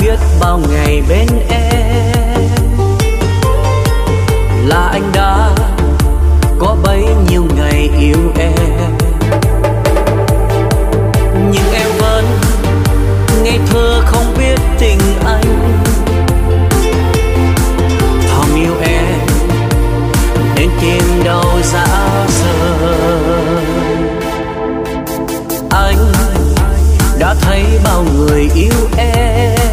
biết bao ngày bên em là anh đã có bấy nhiêu ngày yêu em, nhưng em vẫn ngây thơ không biết tình anh. Thầm yêu em nên tìm đâu dã rời. Anh đã thấy bao người yêu em,